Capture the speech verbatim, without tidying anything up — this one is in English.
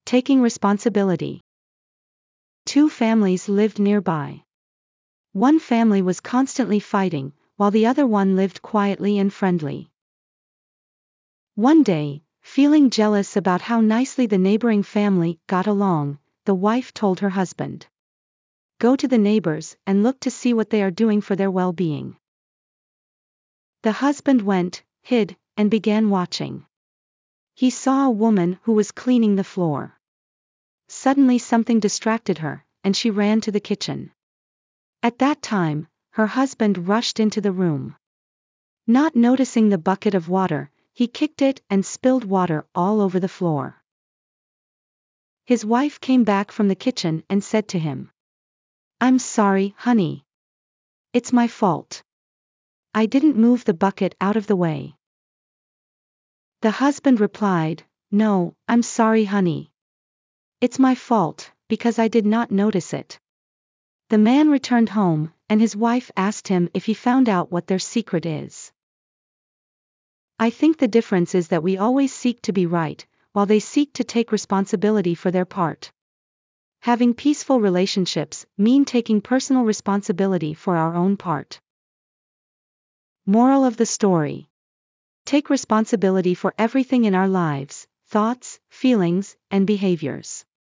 Taking responsibility. Two families lived nearby. One family was constantly fighting, while the other one lived quietly and friendly. One day, feeling jealous about how nicely the neighboring family got along, the wife told her husband, "Go to the neighbors and look to see what they are doing for their well-being." The husband went, hid, and began watching. He saw a woman who was cleaning the floor. Suddenly something distracted her, and she ran to the kitchen. At that time, her husband rushed into the room. Not noticing the bucket of water, he kicked it and spilled water all over the floor. His wife came back from the kitchen and said to him, "I'm sorry, honey. It's my fault. I didn't move the bucket out of the way." The husband replied, "No, I'm sorry, honey. It's my fault, because I did not notice it." The man returned home, and his wife asked him if he found out what their secret is. I think the difference is that we always seek to be right, while they seek to take responsibility for their part. Having peaceful relationships mean taking personal responsibility for our own part. Moral of the story: take responsibility for everything in our lives, thoughts, feelings, and behaviors.